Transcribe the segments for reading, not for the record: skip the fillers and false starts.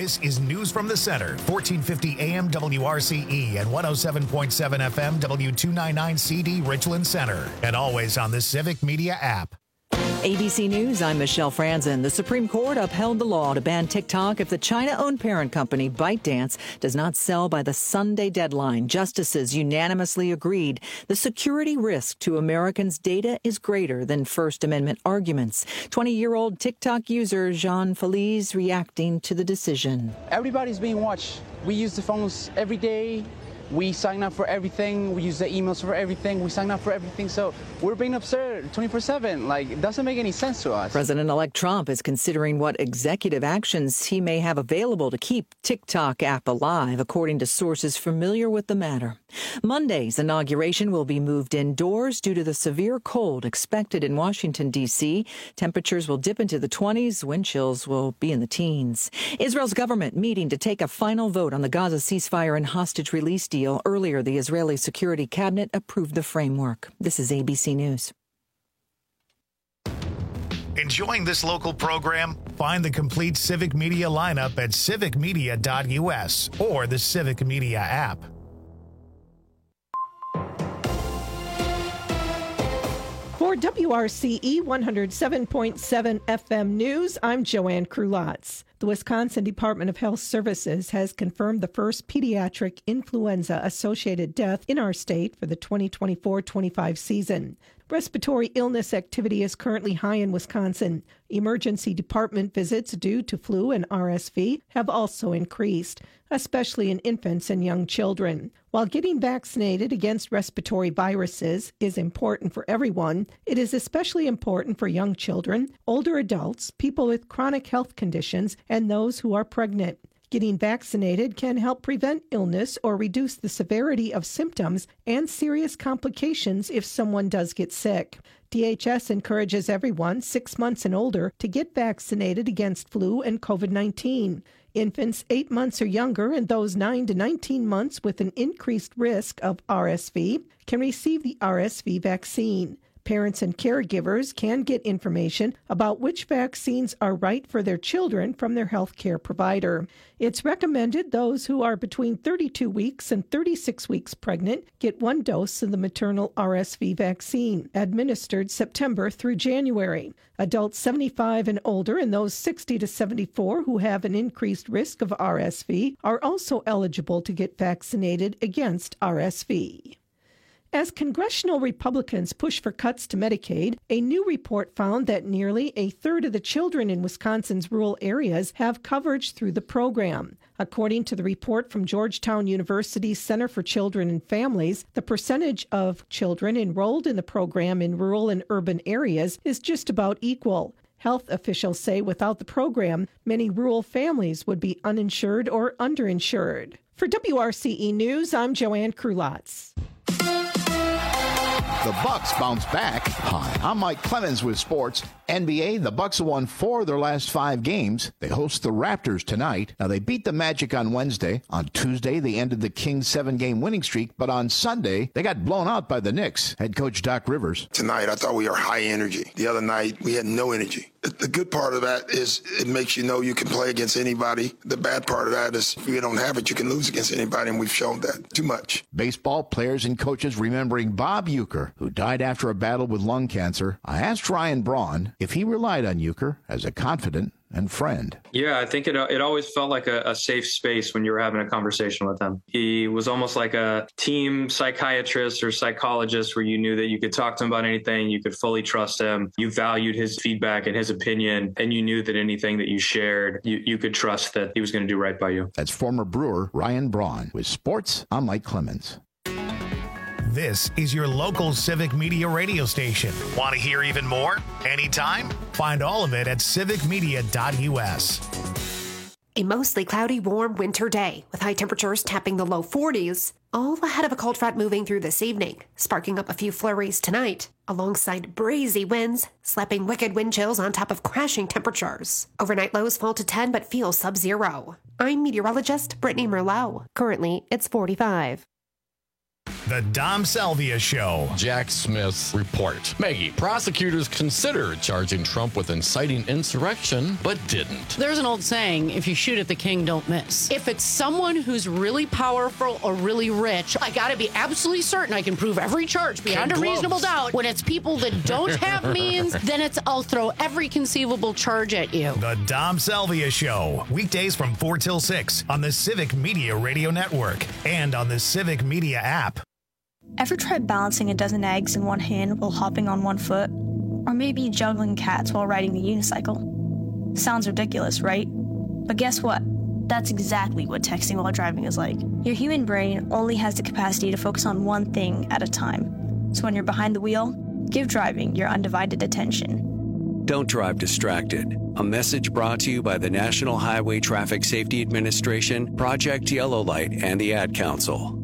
This is News from the Center, 1450 AM WRCE and 107.7 FM W299 CD Richland Center, and always on the Civic Media app. ABC News, I'm Michelle Franzen. The Supreme Court upheld the law to ban TikTok if the China-owned parent company ByteDance does not sell by the Sunday deadline. Justices unanimously agreed the security risk to Americans' data is greater than First Amendment arguments. 20-year-old TikTok user Jean Feliz reacting to the decision. Everybody's being watched. We use the phones every day. We sign up for everything. We use the emails for everything. We sign up for everything. So we're being observed 24/7. Like, it doesn't make any sense to us. President-elect Trump is considering what executive actions he may have available to keep TikTok app alive, according to sources familiar with the matter. Monday's inauguration will be moved indoors due to the severe cold expected in Washington, D.C. Temperatures will dip into the 20s. Wind chills will be in the teens. Israel's government meeting to take a final vote on the Gaza ceasefire and hostage release deal. Earlier, the Israeli Security Cabinet approved the framework. This is ABC News. Enjoying this local program? Find the complete Civic Media lineup at civicmedia.us or the Civic Media app. For WRCE 107.7 FM News, I'm Joanne Krulotz. The Wisconsin Department of Health Services has confirmed the first pediatric influenza-associated death in our state for the 2024-25 season. Respiratory illness activity is currently high in Wisconsin. Emergency department visits due to flu and RSV have also increased, especially in infants and young children. While getting vaccinated against respiratory viruses is important for everyone, it is especially important for young children, older adults, people with chronic health conditions, and those who are pregnant. Getting vaccinated can help prevent illness or reduce the severity of symptoms and serious complications if someone does get sick. DHS encourages everyone 6 months and older to get vaccinated against flu and COVID-19. Infants 8 months or younger and those 9 to 19 months with an increased risk of RSV can receive the RSV vaccine. Parents and caregivers can get information about which vaccines are right for their children from their health care provider. It's recommended those who are between 32 weeks and 36 weeks pregnant get 1 dose of the maternal RSV vaccine, administered September through January. Adults 75 and older and those 60 to 74 who have an increased risk of RSV are also eligible to get vaccinated against RSV. As congressional Republicans push for cuts to Medicaid, a new report found that nearly a third of the children in Wisconsin's rural areas have coverage through the program. According to the report from Georgetown University's Center for Children and Families, the percentage of children enrolled in the program in rural and urban areas is just about equal. Health officials say without the program, many rural families would be uninsured or underinsured. For WRCE News, I'm Joanne Krulotz. The Bucks bounce back. Hi, I'm Mike Clemens with sports. NBA, the Bucks have won 4 of their last 5 games. They host the Raptors tonight. Now, they beat the Magic on Wednesday. On Tuesday, they ended the Kings' 7-game winning streak. But on Sunday, they got blown out by the Knicks. Head coach Doc Rivers. Tonight, I thought we were high energy. The other night, we had no energy. The good part of that is it makes you know you can play against anybody. The bad part of that is if you don't have it, you can lose against anybody, and we've shown that too much. Baseball players and coaches remembering Bob Uecker, who died after a battle with lung cancer. I asked Ryan Braun if he relied on Uecker as a confidant and friend. Yeah, I think it always felt like a safe space when you were having a conversation with him. He was almost like a team psychiatrist or psychologist where you knew that you could talk to him about anything, you could fully trust him, you valued his feedback and his opinion, and you knew that anything that you shared, you could trust that he was going to do right by you. That's former Brewer Ryan Braun. With sports, I'm Mike Clemens. This is your local Civic Media radio station. Want to hear even more? Anytime? Find all of it at civicmedia.us. A mostly cloudy, warm winter day with high temperatures tapping the low 40s, all ahead of a cold front moving through this evening, sparking up a few flurries tonight, alongside breezy winds, slapping wicked wind chills on top of crashing temperatures. Overnight lows fall to 10 but feel sub-zero. I'm meteorologist Brittany Merlot. Currently, it's 45. The Dom Salvia Show. Jack Smith's report. Maggie, prosecutors considered charging Trump with inciting insurrection, but didn't. There's an old saying, if you shoot at the king, don't miss. If it's someone who's really powerful or really rich, I got to be absolutely certain I can prove every charge beyond a reasonable doubt. When it's people that don't have means, then it's I'll throw every conceivable charge at you. The Dom Salvia Show. Weekdays from 4 till 6 on the Civic Media Radio Network and on the Civic Media app. Ever tried balancing a dozen eggs in one hand while hopping on one foot? Or maybe juggling cats while riding the unicycle? Sounds ridiculous, right? But guess what? That's exactly what texting while driving is like. Your human brain only has the capacity to focus on one thing at a time. So when you're behind the wheel, give driving your undivided attention. Don't drive distracted. A message brought to you by the National Highway Traffic Safety Administration, Project Yellow Light, and the Ad Council.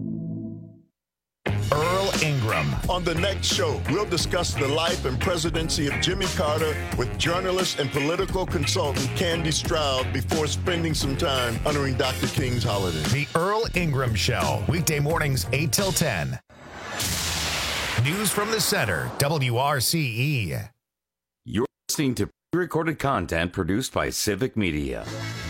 Earl Ingram. On the next show, we'll discuss the life and presidency of Jimmy Carter with journalist and political consultant Candy Stroud before spending some time honoring Dr. King's holiday. The Earl Ingram Show. Weekday mornings 8 till 10. News from the center, WRCE. You're listening to pre-recorded content produced by Civic Media.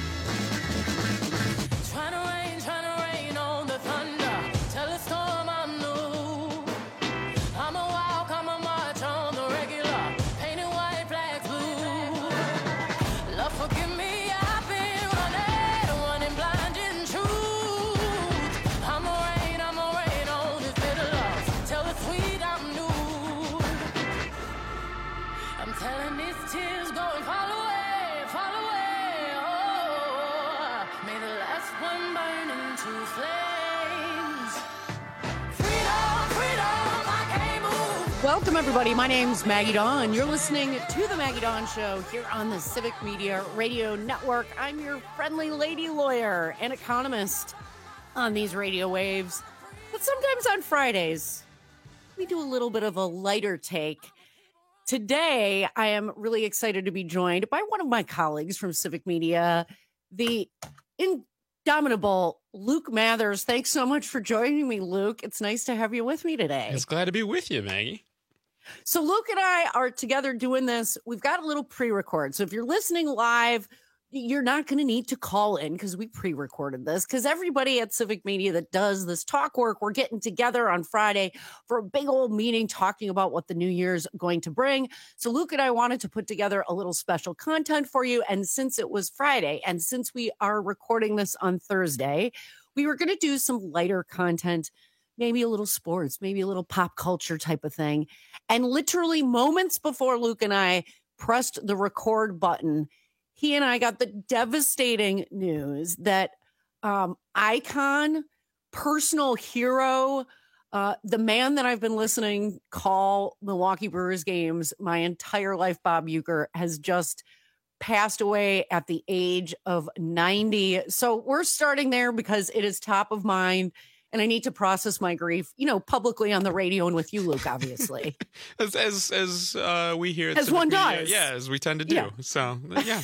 Welcome, everybody. My name's Maggie Dawn. You're listening to The Maggie Dawn Show here on the Civic Media Radio Network. I'm your friendly lady lawyer and economist on these radio waves. But sometimes on Fridays, we do a little bit of a lighter take. Today, I am really excited to be joined by one of my colleagues from Civic Media, the indomitable Luke Mathers. Thanks so much for joining me, Luke. It's nice to have you with me today. It's glad to be with you, Maggie. So Luke and I are together doing this. We've got a little pre-record. So if you're listening live, you're not going to need to call in because we pre-recorded this, because everybody at Civic Media that does this talk work, we're getting together on Friday for a big old meeting talking about what the new year's going to bring. So Luke and I wanted to put together a little special content for you. And since it was Friday, and since we are recording this on Thursday, we were going to do some lighter content, maybe a little sports, maybe a little pop culture type of thing. And literally moments before Luke and I pressed the record button, he and I got the devastating news that icon, personal hero, the man that I've been listening call Milwaukee Brewers games my entire life, Bob Uecker, has just passed away at the age of 90. So we're starting there because it is top of mind. And I need to process my grief, publicly on the radio and with you, Luke, obviously. as we hear. As one does. Yeah, as we tend to do. Yeah. So, yeah.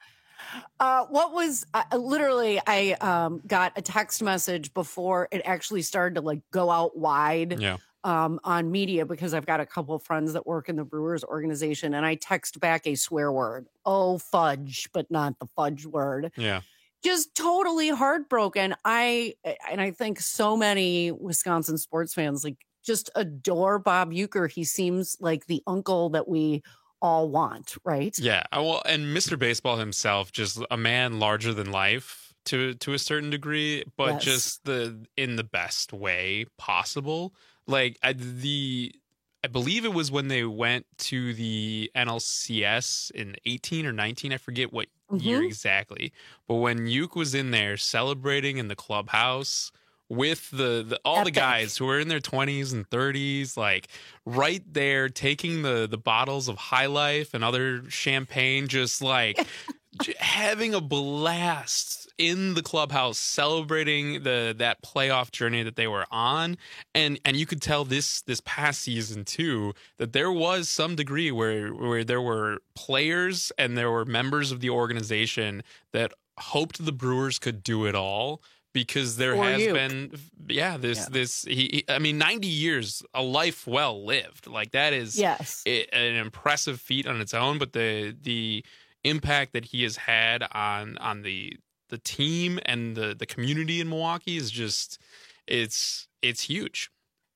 I got a text message before it actually started to go out wide on media, because I've got a couple of friends that work in the Brewers organization, and I text back a swear word. Oh, fudge, but not the fudge word. Yeah. Just totally heartbroken. I think so many Wisconsin sports fans just adore Bob Uecker. He seems like the uncle that we all want, right? Yeah. Well, and Mr. Baseball himself, just a man larger than life to a certain degree, but just in the best way possible. I believe it was when they went to the NLCS in 18 or 19. I forget what year exactly. But when Ueck was in there celebrating in the clubhouse with all the guys who were in their 20s and 30s, right there taking the bottles of High Life and other champagne, just having a blast in the clubhouse, celebrating that playoff journey that they were on. And you could tell this past season too, that there was some degree where there were players and there were members of the organization that hoped the Brewers could do it all, because there Or has Uke. been, I mean, 90 years, a life well lived. Like that is an impressive feat on its own, but the impact that he has had on the team and the community in Milwaukee is just, it's huge.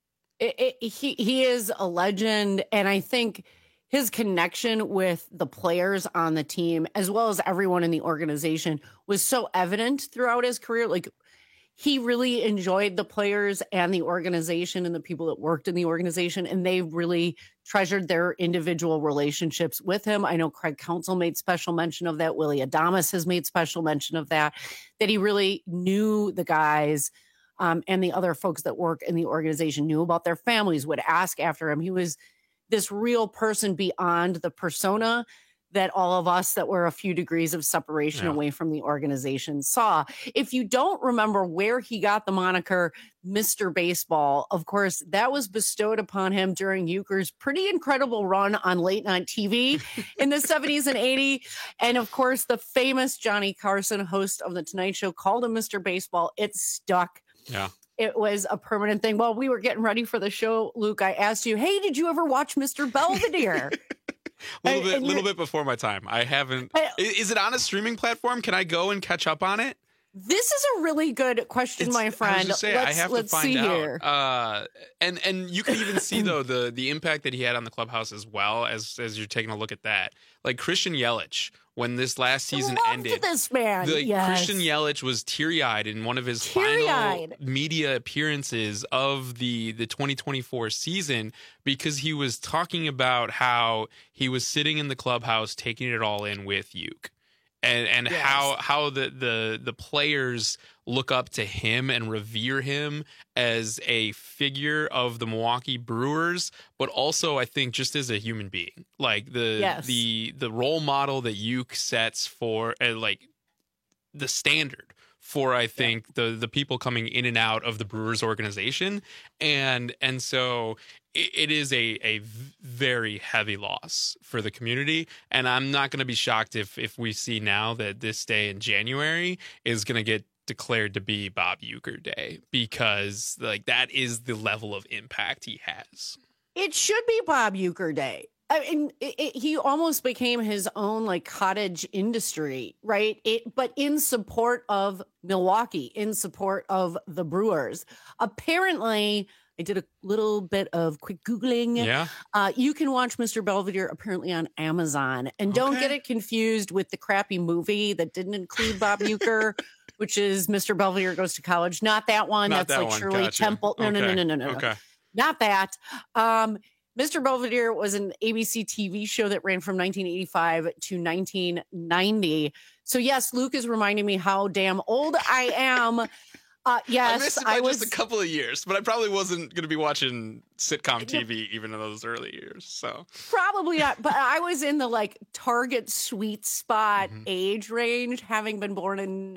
He is a legend, and I think his connection with the players on the team, as well as everyone in the organization, was so evident throughout his career. Like, he really enjoyed the players and the organization and the people that worked in the organization, and they really treasured their individual relationships with him. I know Craig Counsell made special mention of that. Willie Adames has made special mention of that he really knew the guys and the other folks that work in the organization, knew about their families, would ask after him. He was this real person beyond the persona that all of us that were a few degrees of separation away from the organization saw. If you don't remember where he got the moniker Mr. Baseball, of course, that was bestowed upon him during Ueker's pretty incredible run on late night TV in the 70s and 80s. And of course, the famous Johnny Carson, host of The Tonight Show, called him Mr. Baseball. It stuck. Yeah. It was a permanent thing. While we were getting ready for the show, Luke, I asked you, hey, did you ever watch Mr. Belvedere? A little bit before my time. I haven't. Is it on a streaming platform? Can I go and catch up on it? This is a really good question, my friend. I have to find out. Here. And you can even see though the impact that he had on the clubhouse as well as you're taking a look at that. Like Christian Yelich, when this last season ended, this man. Christian Yelich was teary-eyed in one of his final media appearances of the 2024 season because he was talking about how he was sitting in the clubhouse taking it all in with Uke. And how the players look up to him and revere him as a figure of the Milwaukee Brewers, but also I think just as a human being, like the role model that Uke sets for like the standard for I think the people coming in and out of the Brewers organization, and so it is a very heavy loss for the community, and I'm not going to be shocked if we see now that this day in January is going to get declared to be Bob Uecker Day, because like that is the level of impact he has. It should be Bob Uecker Day. I mean, he almost became his own like cottage industry, right? But in support of Milwaukee, in support of the Brewers. Apparently, I did a little bit of quick Googling. Yeah. You can watch Mr. Belvedere apparently on Amazon. And don't get it confused with the crappy movie that didn't include Bob Uecker, which is Mr. Belvedere Goes to College. Not that one. That's like Shirley Temple. No. Okay. Not that. Mr. Belvedere was an ABC TV show that ran from 1985 to 1990. So yes, Luke is reminding me how damn old I am. Yes, I missed it by just a couple of years, but I probably wasn't going to be watching sitcom TV even in those early years. So probably not. But I was in the like target sweet spot age range, having been born in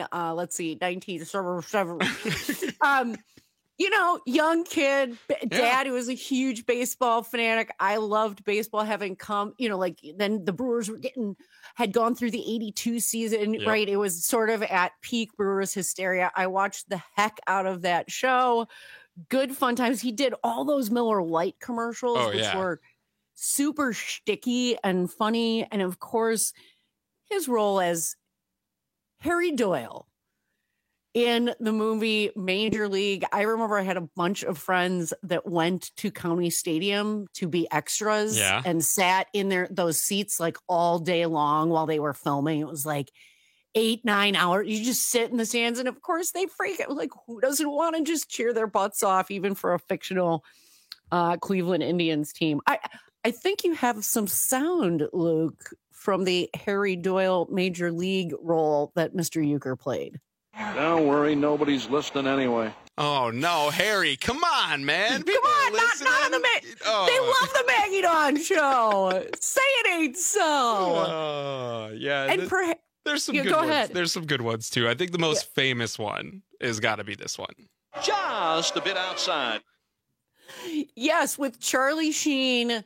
1977. You know, young kid, dad who was a huge baseball fanatic. I loved baseball, having come, you know, like then the Brewers had gone through the 82 season, right? It was sort of at peak Brewers hysteria. I watched the heck out of that show. Good fun times. He did all those Miller Lite commercials, which were super shticky and funny. And of course, his role as Harry Doyle in the movie Major League. I remember I had a bunch of friends that went to County Stadium to be extras and sat in those seats like all day long while they were filming. It was like 8-9 hours. You just sit in the stands, and of course they freak out. Like, who doesn't want to just cheer their butts off, even for a fictional Cleveland Indians team? I think you have some sound, Luke, from the Harry Doyle Major League role that Mr. Uecker played. Don't worry, nobody's listening anyway. Oh no, Harry! Come on, man! Come on, not on the They love the Maggie Dawn show. Say it ain't so. Yeah, and there's some good go ones. ahead. There's some good ones too. I think the most famous one has got to be this one. Just a bit outside. Yes, with Charlie Sheen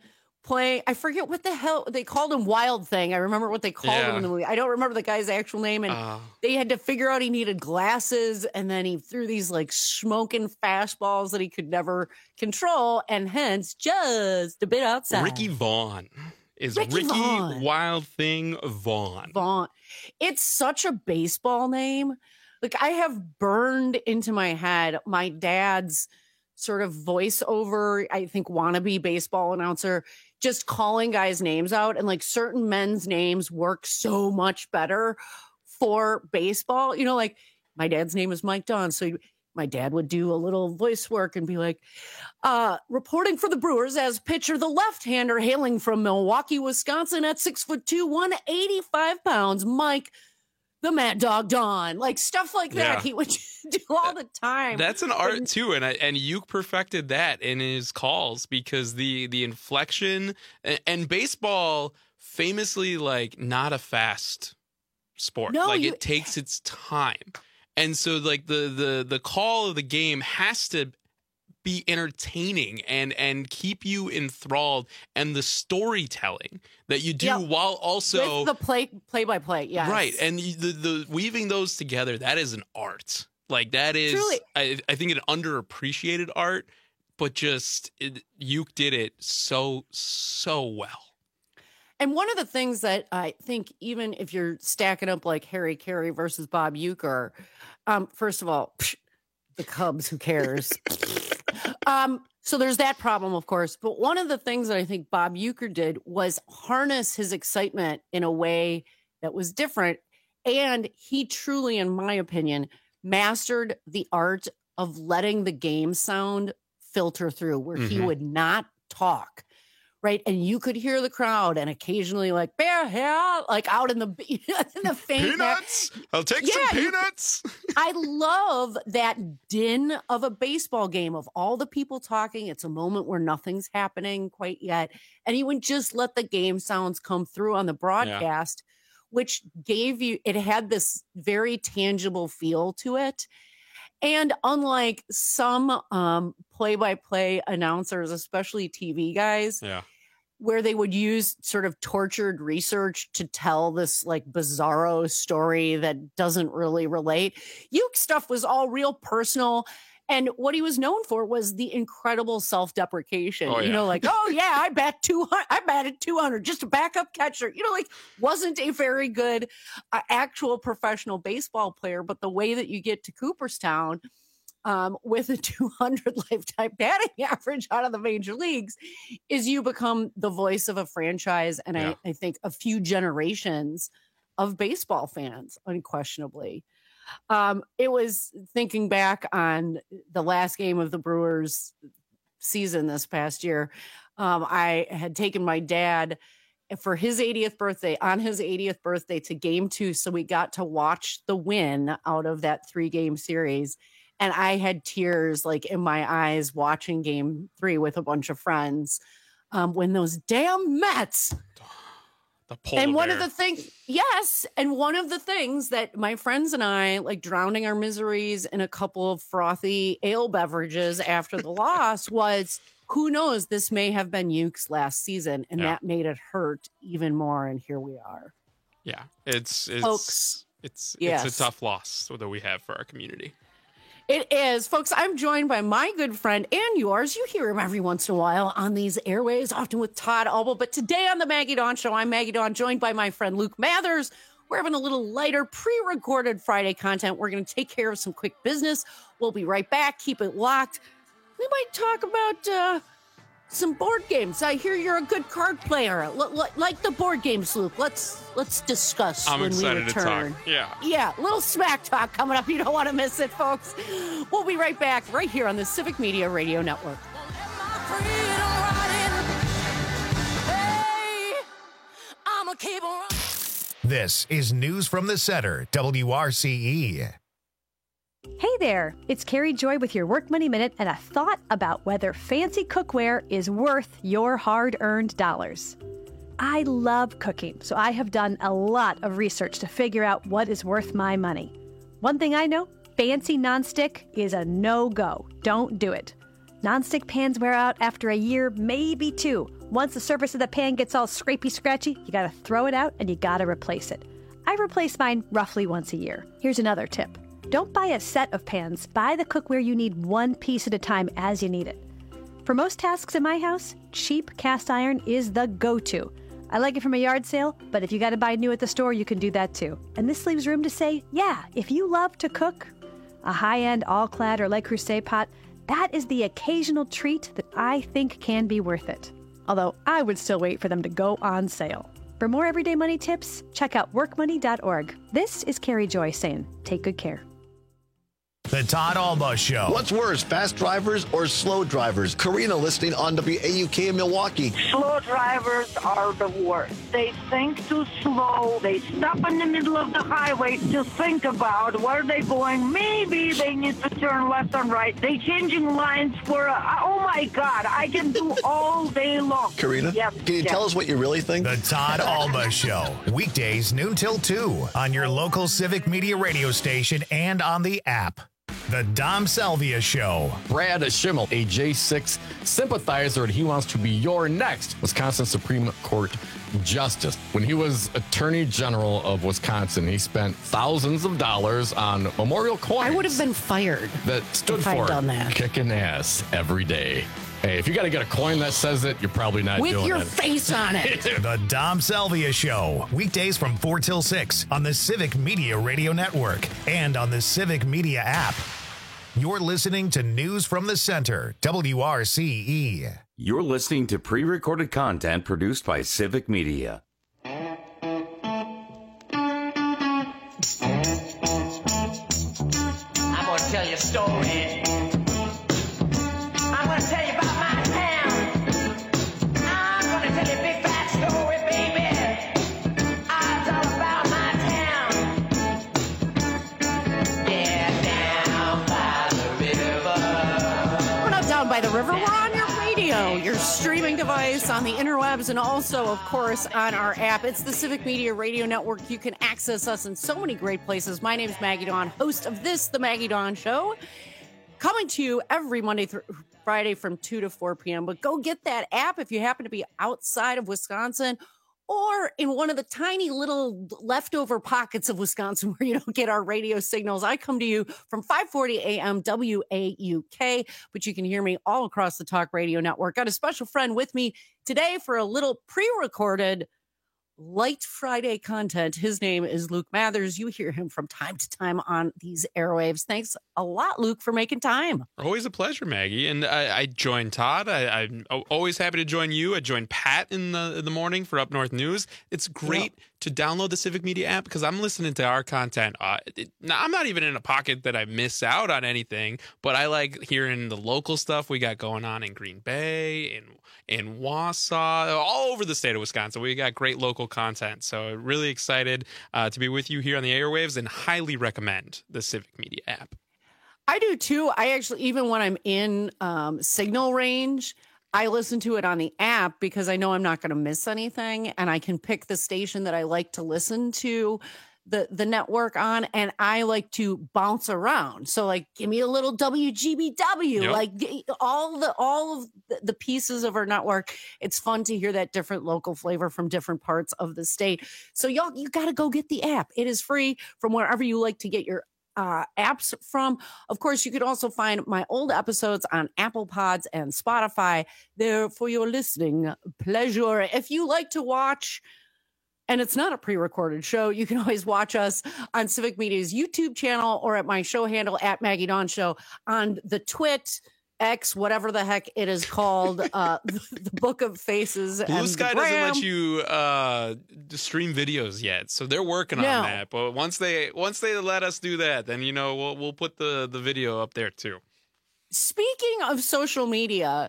playing. I forget what the hell they called him. Wild Thing. I remember what they called him in the movie. I don't remember the guy's actual name. And they had to figure out he needed glasses. And then he threw these like smoking fastballs that he could never control. And hence just a bit outside. Ricky Vaughn is Ricky Wild Thing Vaughn. Vaughn. It's such a baseball name. Like I have burned into my head my dad's sort of voiceover, I think wannabe baseball announcer, just calling guys' names out, and like certain men's names work so much better for baseball. You know, like my dad's name is Mike Dunn. So my dad would do a little voice work and be like, reporting for the Brewers as pitcher, the left-hander hailing from Milwaukee, Wisconsin at 6'2", 185 pounds, Mike the Mad Dog Don, like stuff like that. He would do all the time. That's an art too, and Uke perfected that in his calls because the inflection and baseball famously like not a fast sport. No, like it takes its time, and so like the call of the game has to be entertaining and keep you enthralled, and the storytelling that you do while also with the play-by-play, yes. Right, and the weaving those together, that is an art. Like that is, truly. I think an underappreciated art, but just Uke did it so well. And one of the things that I think, even if you're stacking up like Harry Carey versus Bob Uecker, first of all, the Cubs, who cares? So there's that problem, of course. But one of the things that I think Bob Uecker did was harness his excitement in a way that was different. And he truly, in my opinion, mastered the art of letting the game sound filter through, where he would not talk. Right. And you could hear the crowd and occasionally like, bear hair, like out in the faint. Peanuts. I'll take some peanuts. I love that din of a baseball game, of all the people talking. It's a moment where nothing's happening quite yet. And he would just let the game sounds come through on the broadcast, which it had this very tangible feel to it. And unlike some play-by-play announcers, especially TV guys, where they would use sort of tortured research to tell this like bizarro story that doesn't really relate, Uke's stuff was all real personal. And what he was known for was the incredible self-deprecation. You know, like, I batted 200, just a backup catcher. You know, like, wasn't a very good actual professional baseball player. But the way that you get to Cooperstown with a 200 lifetime batting average out of the major leagues is you become the voice of a franchise. And I think a few generations of baseball fans, unquestionably. It was thinking back on the last game of the Brewers season this past year. I had taken my dad for his 80th birthday to Game 2. So we got to watch the win out of that 3-game series. And I had tears like in my eyes watching Game 3 with a bunch of friends when those damn Mets. And one of the things that my friends and I, like drowning our miseries in a couple of frothy ale beverages after the loss, was, who knows, this may have been Uke's last season, and that made it hurt even more. And here we are. Yeah, it's a tough loss that we have for our community. It is, folks. I'm joined by my good friend and yours. You hear him every once in a while on these airways, often with Todd Alba. But today on the Maggie Dawn Show, I'm Maggie Dawn, joined by my friend Luke Mathers. We're having a little lighter, pre-recorded Friday content. We're going to take care of some quick business. We'll be right back. Keep it locked. We might talk about some board games. I hear you're a good card player. Like the board games, Luke. Let's discuss when we return. I'm excited to talk. Yeah, little smack talk coming up. You don't want to miss it, folks. We'll be right back right here on the Civic Media Radio Network. This is News from the Center, WRCE. Hey there, it's Carrie Joy with your Work Money Minute and a thought about whether fancy cookware is worth your hard-earned dollars. I love cooking, so I have done a lot of research to figure out what is worth my money. One thing I know, fancy nonstick is a no-go. Don't do it. Nonstick pans wear out after a year, maybe 2. Once the surface of the pan gets all scrapey scratchy, you gotta throw it out and you gotta replace it. I replace mine roughly once a year. Here's another tip. Don't buy a set of pans. Buy the cookware you need one piece at a time as you need it. For most tasks in my house, cheap cast iron is the go-to. I like it from a yard sale, but if you gotta buy new at the store, you can do that too. And this leaves room to say, yeah, if you love to cook, a high-end all-clad or Le Creuset pot, that is the occasional treat that I think can be worth it. Although I would still wait for them to go on sale. For more everyday money tips, check out workmoney.org. This is Carrie Joy saying, take good care. The Todd Alba Show. What's worse, fast drivers or slow drivers? Karina listening on WAUK in Milwaukee. Slow drivers are the worst. They think too slow. They stop in the middle of the highway to think about where they're going. Maybe they need to turn left and right. They changing lines for, oh my God, I can do all day long. Karina, can you tell us what you really think? The Todd Alba Show. Weekdays noon till 2 on your local Civic Media radio station and on the app. The Dom Salvia Show. Brad Schimmel, a J6 sympathizer, and he wants to be your next Wisconsin Supreme Court Justice. When he was Attorney General of Wisconsin, he spent thousands of dollars on memorial coins. I would have been fired. That stood if I'd for done that. kicking ass every day. Hey, if you got to get a coin that says it, you're probably not doing it. With your face on it. The Dom Salvia Show. Weekdays from 4 till 6 on the Civic Media Radio Network and on the Civic Media app. You're listening to News from the Center, WRCE. You're listening to pre-recorded content produced by Civic Media. I'm going to tell you a story. I'm going to tell you about my town. I'm going to tell you a big fat story, baby. It's all about my town. Yeah, down by the river. We're not down by the river. We're on your radio, your streaming device, on the interwebs, and also, of course, on our app. It's the Civic Media Radio Network. You can access us in so many great places. My name's Maggie Dawn, host of this, The Maggie Dawn Show. Coming to you every Monday through Friday from 2 to 4 p.m. But go get that app if you happen to be outside of Wisconsin or in one of the tiny little leftover pockets of Wisconsin where you don't get our radio signals. I come to you from 5:40 a.m. WAUK, but you can hear me all across the Talk Radio Network. Got a special friend with me today for a little pre-recorded Light Friday content. His name is Luke Mathers. You hear him from time to time on these airwaves. Thanks a lot, Luke, for making time. Always a pleasure, Maggie. And I joined Todd. I'm always happy to join you. I joined Pat in the morning for Up North News. It's great to download the Civic Media app because I'm listening to our content. I'm not even in a pocket that I miss out on anything, but I like hearing the local stuff we got going on in Green Bay, in Wausau, all over the state of Wisconsin. We got great local content. So really excited to be with you here on the airwaves and highly recommend the Civic Media app. I do too. I actually, even when I'm in signal range, I listen to it on the app because I know I'm not going to miss anything and I can pick the station that I like to listen to the network on, and I like to bounce around. So like, give me a little WGBW, like all of the pieces of our network. It's fun to hear that different local flavor from different parts of the state. So y'all, you got to go get the app. It is free from wherever you like to get your apps from. Of course, you could also find my old episodes on Apple Pods and Spotify there for your listening pleasure. If you like to watch, and it's not a pre-recorded show, you can always watch us on Civic Media's YouTube channel or at my show handle at Maggie Dawn Show on the Twit, X, whatever the heck it is called, the Book of Faces. Blue Sky doesn't let you stream videos yet, so they're working on that. But once they let us do that, then we'll put the video up there too. Speaking of social media,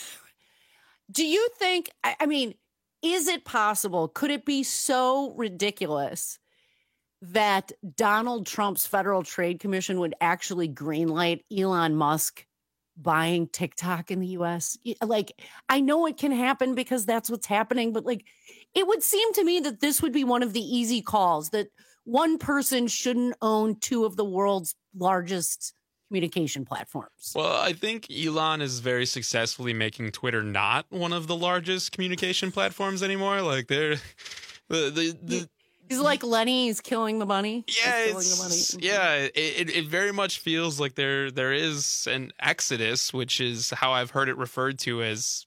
do you think? I mean, is it possible? Could it be so ridiculous that Donald Trump's Federal Trade Commission would actually greenlight Elon Musk buying TikTok in the US? Like, I know it can happen because that's what's happening, but like, it would seem to me that this would be one of the easy calls, that one person shouldn't own two of the world's largest communication platforms. Well, I think Elon is very successfully making Twitter not one of the largest communication platforms anymore. Like they're He's like Lenny. He's killing the money. Yeah, it very much feels like there is an exodus, which is how I've heard it referred to as,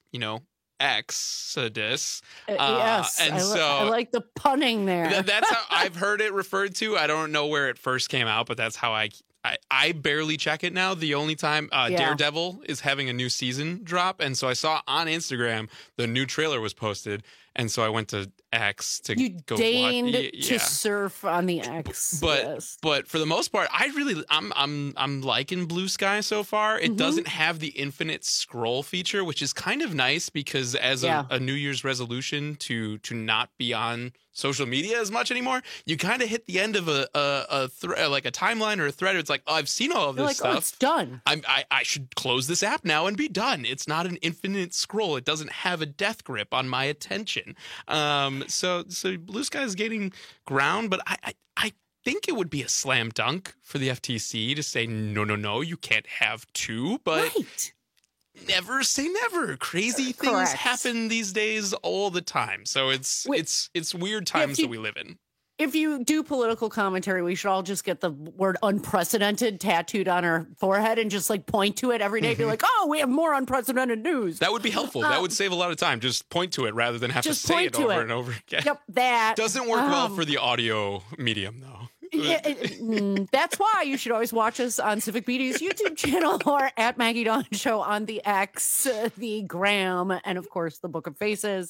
Exodus. Yes, and I like the punning there. That's how I've heard it referred to. I don't know where it first came out, but that's how I barely check it now. The only time Daredevil is having a new season drop, and so I saw on Instagram the new trailer was posted, and so I went to X to go deigned watch. to surf on the X, but for the most part, I'm liking Blue Sky so far. It doesn't have the infinite scroll feature, which is kind of nice because as a New Year's resolution to not be on social media as much anymore, you kind of hit the end of a timeline or a thread. It's like, oh, I've seen all of this stuff. Oh, it's done. I should close this app now and be done. It's not an infinite scroll. It doesn't have a death grip on my attention. So Blue Sky is gaining ground, but I think it would be a slam dunk for the FTC to say no, you can't have two, but. Right. Never say never. Crazy things happen these days all the time. So it's weird times that we live in. If you do political commentary, we should all just get the word unprecedented tattooed on our forehead and just point to it every day. Be like, oh, we have more unprecedented news. That would be helpful. That would save a lot of time. Just point to it rather than have to say it over and over again. Yep, that. Doesn't work well for the audio medium, though. That's why you should always watch us on Civic Media's YouTube channel or at Maggie Dawn Show on the X, the Gram, and of course the Book of Faces.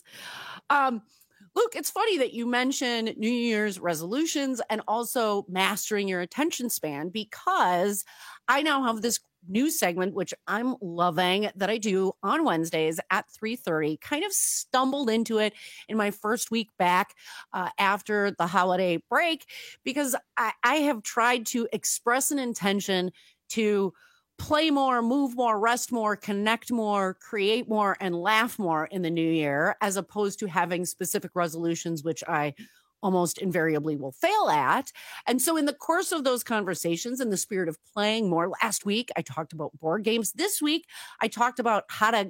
Luke, it's funny that you mentioned New Year's resolutions and also mastering your attention span, because I now have this new segment, which I'm loving, that I do on Wednesdays at 3:30. Kind of stumbled into it in my first week back after the holiday break, because I have tried to express an intention to play more, move more, rest more, connect more, create more, and laugh more in the new year, as opposed to having specific resolutions, which I almost invariably will fail at. And so in the course of those conversations, in the spirit of playing more, last week I talked about board games. This week I talked about how to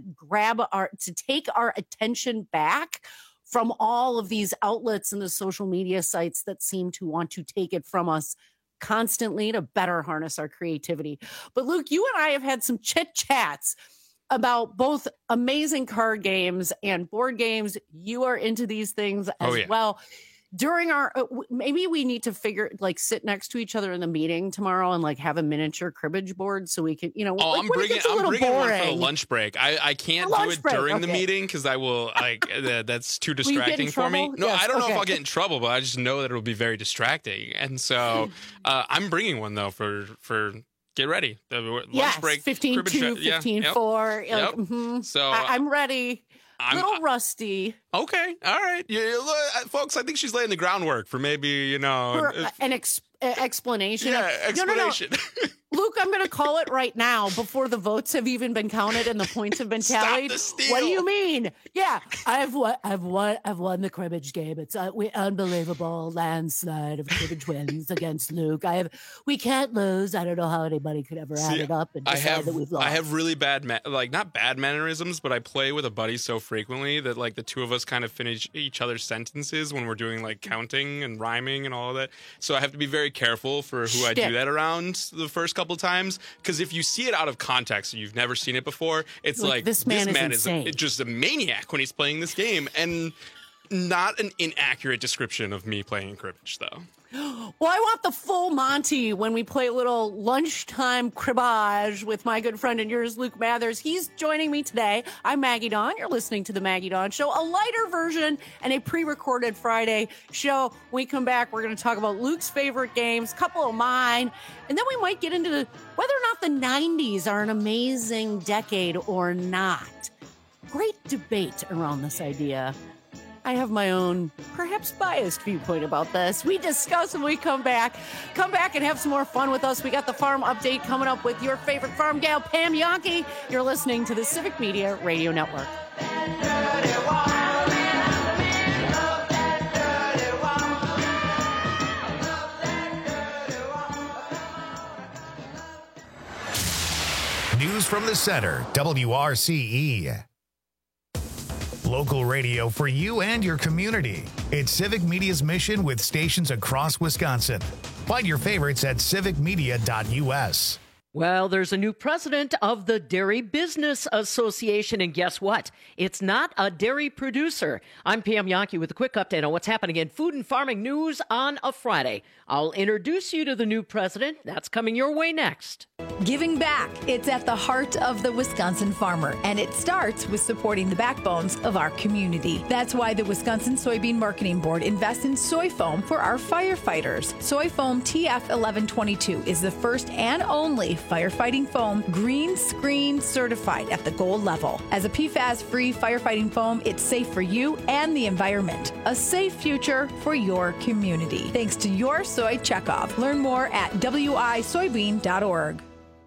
take our attention back from all of these outlets and the social media sites that seem to want to take it from us constantly to better harness our creativity. But Luke, you and I have had some chit chats about both amazing card games and board games. You are into these things as well. During our, maybe we need to sit next to each other in the meeting tomorrow and have a miniature cribbage board so we can, I'm bringing one for the lunch break. I can't do it during the meeting because I will that's too distracting for me. No, yes, I don't know if I'll get in trouble, but I just know that it'll be very distracting. And so I'm bringing one though for get ready. The lunch break. 15-2, 15-4. Yep. So I'm ready. Little rusty. Okay. All right. Folks, I think she's laying the groundwork for maybe, for an explanation. Yeah, explanation. No. Luke, I'm going to call it right now before the votes have even been counted and the points have been tallied. Stop the steal. What do you mean? Yeah, I've won the cribbage game. It's unbelievable landslide of cribbage wins against Luke. We can't lose. I don't know how anybody could ever add it up and decide that we've lost. I have really bad, not bad mannerisms, but I play with a buddy so frequently that the two of us kind of finish each other's sentences when we're doing counting and rhyming and all of that. So I have to be very careful for who I do that around the first couple times, because if you see it out of context and you've never seen it before, it's this man is just a maniac when he's playing this game, and not an inaccurate description of me playing cribbage though. Well, I want the full Monty when we play a little lunchtime cribbage with my good friend and yours, Luke Mathers. He's joining me today. I'm Maggie Dawn. You're listening to The Maggie Dawn Show, a lighter version and a pre-recorded Friday show. When we come back, we're going to talk about Luke's favorite games, a couple of mine, and then we might get into whether or not the 90s are an amazing decade or not. Great debate around this idea. I have my own, perhaps biased viewpoint about this. We discuss when we come back. Come back and have some more fun with us. We got the farm update coming up with your favorite farm gal, Pam Yankee. You're listening to the Civic Media Radio Network. News from the Center, WRCE. Local radio for you and your community. It's Civic Media's mission with stations across Wisconsin. Find your favorites at civicmedia.us. Well, there's a new president of the Dairy Business Association, and guess what? It's not a dairy producer. I'm Pam Yankee with a quick update on what's happening in food and farming news on a Friday. I'll introduce you to the new president. That's coming your way next. Giving back. It's at the heart of the Wisconsin farmer, and it starts with supporting the backbones of our community. That's why the Wisconsin Soybean Marketing Board invests in soy foam for our firefighters. Soy foam TF 1122 is the first and only firefighting foam green screen certified at the gold level. As a PFAS-free firefighting foam, it's safe for you and the environment. A safe future for your community. Thanks to your soy checkoff. Learn more at wisoybean.org.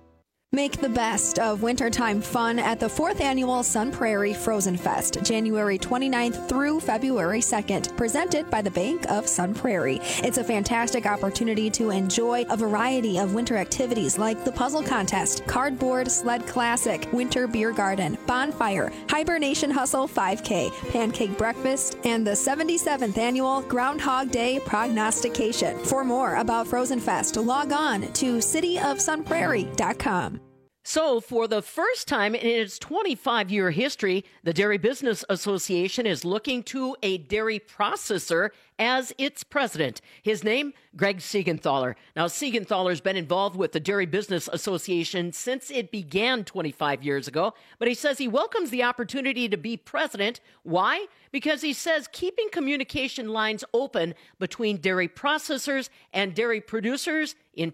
Make the best of wintertime fun at the 4th Annual Sun Prairie Frozen Fest, January 29th through February 2nd, presented by the Bank of Sun Prairie. It's a fantastic opportunity to enjoy a variety of winter activities like the Puzzle Contest, Cardboard Sled Classic, Winter Beer Garden, Bonfire, Hibernation Hustle 5K, Pancake Breakfast, and the 77th Annual Groundhog Day Prognostication. For more about Frozen Fest, log on to cityofsunprairie.com. So, for the first time in its 25-year history, the Dairy Business Association is looking to a dairy processor as its president. His name, Greg Siegenthaler. Now, Siegenthaler's been involved with the Dairy Business Association since it began 25 years ago, but he says he welcomes the opportunity to be president. Why? Because he says keeping communication lines open between dairy processors and dairy producers in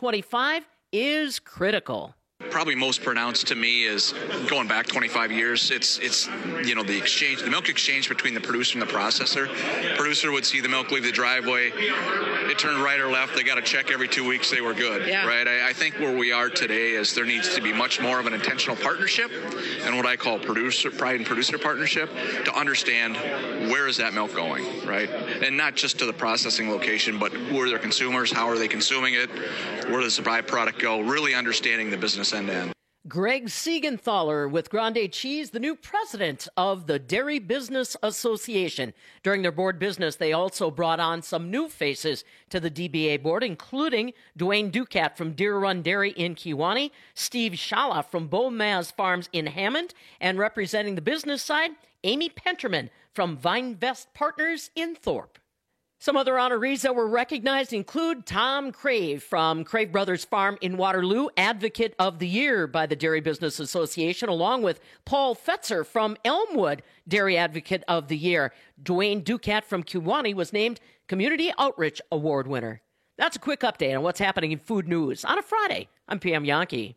2025 is critical. Probably most pronounced to me is going back 25 years. It's the exchange, the milk exchange between the producer and the processor. Producer would see the milk leave the driveway, it turned right or left. They got to check every 2 weeks they were good. Yeah. Right. I think where we are today is there needs to be much more of an intentional partnership and what I call pride and producer partnership to understand where is that milk going, right? And not just to the processing location, but who are their consumers, how are they consuming it, where does the byproduct go? Really understanding the business end-to-end. Greg Siegenthaler with Grande Cheese, the new president of the Dairy Business Association. During their board business, they also brought on some new faces to the DBA board, including Dwayne Ducat from Deer Run Dairy in Kewanee, Steve Shala from Bomaz Farms in Hammond, and representing the business side, Amy Penterman from Vinevest Partners in Thorpe. Some other honorees that were recognized include Tom Crave from Crave Brothers Farm in Waterloo, Advocate of the Year by the Dairy Business Association, along with Paul Fetzer from Elmwood, Dairy Advocate of the Year. Dwayne Ducat from Kewanee was named Community Outreach Award winner. That's a quick update on what's happening in food news on a Friday. I'm Pam Yankee.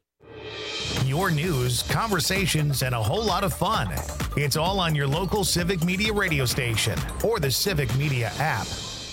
Your news, conversations, and a whole lot of fun. It's all on your local Civic Media radio station or the Civic Media app.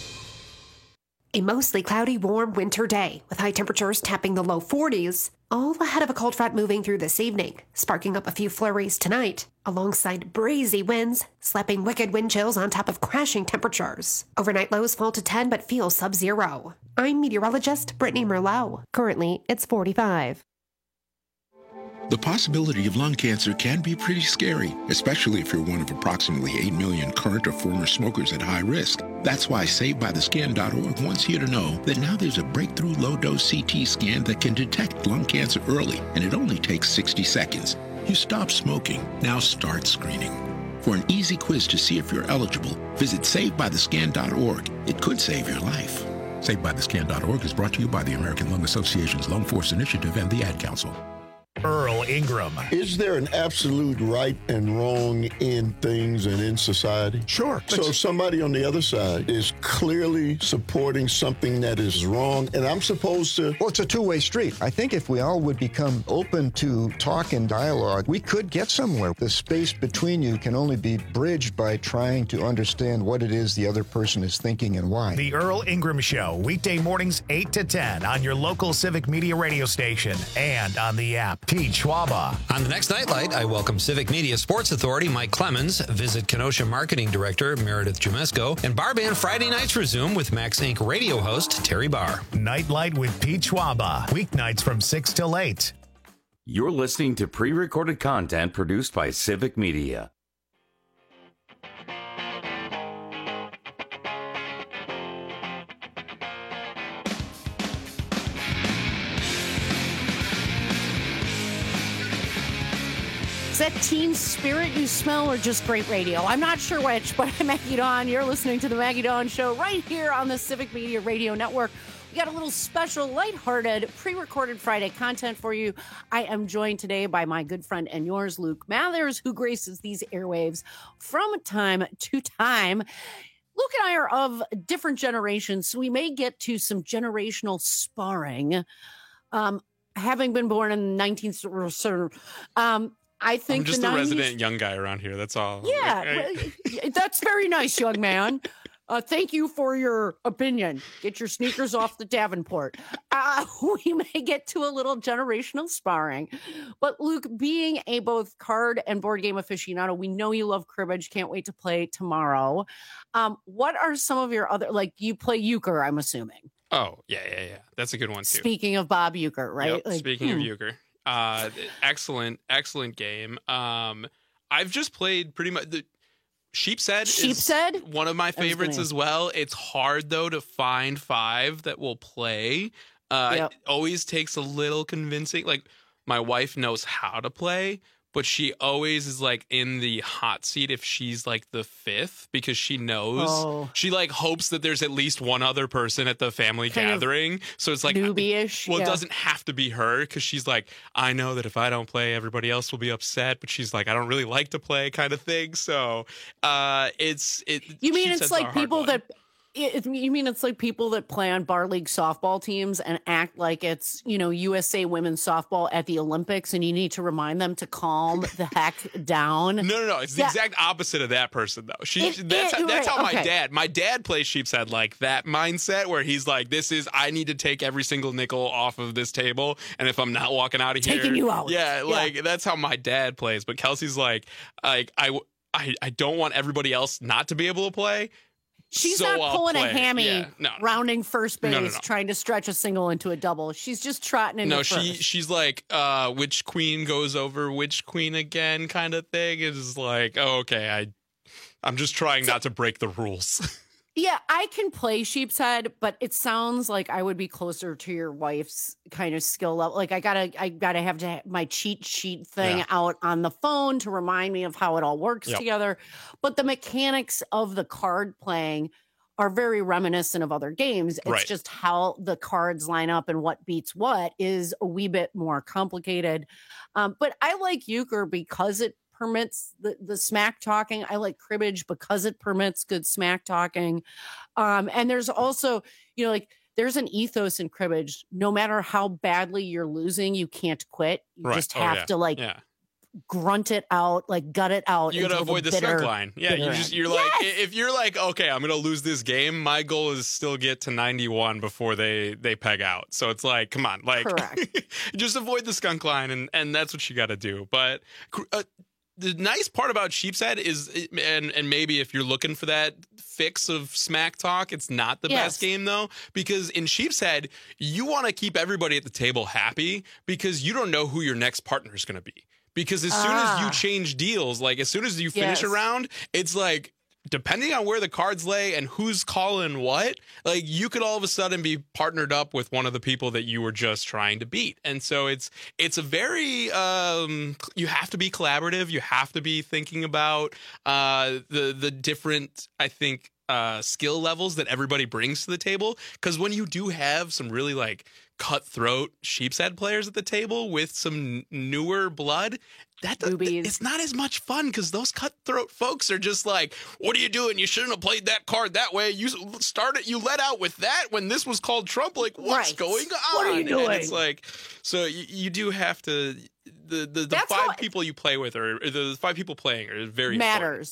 A mostly cloudy, warm winter day with high temperatures tapping the low 40s, all ahead of a cold front moving through this evening, sparking up a few flurries tonight, alongside breezy winds, slapping wicked wind chills on top of crashing temperatures. Overnight lows fall to 10 but feel sub-zero. I'm meteorologist Brittany Merlot. Currently, it's 45. The possibility of lung cancer can be pretty scary, especially if you're one of approximately 8 million current or former smokers at high risk. That's why SaveByTheScan.org wants you to know that now there's a breakthrough low-dose CT scan that can detect lung cancer early, and it only takes 60 seconds. You stop smoking, now start screening. For an easy quiz to see if you're eligible, visit SaveByTheScan.org. It could save your life. SaveByTheScan.org is brought to you by the American Lung Association's Lung Force Initiative and the Ad Council. Earl Ingram. Is there an absolute right and wrong in things and in society? Sure. So somebody on the other side is clearly supporting something that is wrong, and I'm supposed to... Well, it's a two-way street. I think if we all would become open to talk and dialogue, we could get somewhere. The space between you can only be bridged by trying to understand what it is the other person is thinking and why. The Earl Ingram Show, weekday mornings 8 to 10 on your local Civic Media radio station and on the app. Pete Schwaba. On the next Nightlight, I welcome Civic Media Sports Authority Mike Clemens, visit Kenosha Marketing Director Meredith Jamesko, and Bar Band Friday nights resume with Max Inc. radio host Terry Barr. Nightlight with Pete Schwaba, weeknights from 6 till 8. You're listening to pre-recorded content produced by Civic Media. Is that team spirit you smell or just great radio? I'm not sure which, but I'm Maggie Dawn. You're listening to the Maggie Dawn Show right here on the Civic Media Radio Network. We got a little special, lighthearted, pre-recorded Friday content for you. I am joined today by my good friend and yours, Luke Mathers, who graces these airwaves from time to time. Luke and I are of different generations, so we may get to some generational sparring. Having been born in the 19th... I think I'm just the resident young guy around here. That's all. Yeah, that's very nice, young man. Thank you for your opinion. Get your sneakers off the Davenport. We may get to a little generational sparring. But Luke, being a both card and board game aficionado, we know you love cribbage. Can't wait to play tomorrow. What are some of your other, like you play euchre, I'm assuming. Oh, yeah. That's a good one, too. Speaking of Bob Euchre, right? Yep, speaking of euchre. Excellent game. I've just played pretty much the Sheepshead is one of my favorites as well. It's hard though to find 5 that will play. It always takes a little convincing. Like my wife knows how to play, but she always is like in the hot seat if she's like the 5th because she knows she like hopes that there's at least one other person at the family gathering. So it's like newbie-ish. Well, it doesn't have to be her because she's like, I know that if I don't play, everybody else will be upset. But she's like, I don't really like to play, kind of thing. So You mean it's like people that. You mean it's like people that play on bar league softball teams and act like it's, USA women's softball at the Olympics and you need to remind them to calm the heck down? No. It's the exact opposite of that person, though. That's how my dad plays Sheepshead, like that mindset where he's like, I need to take every single nickel off of this table. And if I'm not walking out of here. Taking you out. Yeah, like that's how my dad plays. But Kelsey's like I don't want everybody else not to be able to play. She's not pulling a hammy, rounding first base, trying to stretch a single into a double. She's just trotting into first. She's like, which queen goes over which queen again kind of thing. It's like, I'm just trying not to break the rules. Yeah, I can play Sheepshead, but it sounds like I would be closer to your wife's kind of skill level. Like I gotta have my cheat sheet thing out on the phone to remind me of how it all works together. But the mechanics of the card playing are very reminiscent of other games. It's just how the cards line up and what beats what is a wee bit more complicated. But I like euchre because it permits the smack talking. I like cribbage because it permits good smack talking. And there's also, there's an ethos in cribbage. No matter how badly you're losing, you can't quit. You just have to grunt it out, like gut it out. You gotta avoid the skunk line. Yeah, you're like, if you're like, okay, I'm gonna lose this game, my goal is still get to 91 before they peg out. So it's like, come on, like just avoid the skunk line, and that's what you gotta do. But the nice part about Sheepshead is, and maybe if you're looking for that fix of smack talk, it's not the best game though, because in Sheepshead, you want to keep everybody at the table happy because you don't know who your next partner is going to be. Because as soon as you change deals, like as soon as you finish a round, it's like, depending on where the cards lay and who's calling what, like you could all of a sudden be partnered up with one of the people that you were just trying to beat. And so it's a very, you have to be collaborative. You have to be thinking about the different, I think, skill levels that everybody brings to the table. Because when you do have some really like cutthroat Sheepshead players at the table with some newer blood, it's not as much fun because those cutthroat folks are just like, what are you doing? You shouldn't have played that card that way. You let out with that when this was called Trump. Like, what's going on? What are you doing? And it's like, so you do have to, the 5 people you play with, or the 5 people playing are very matters. Important. Yeah.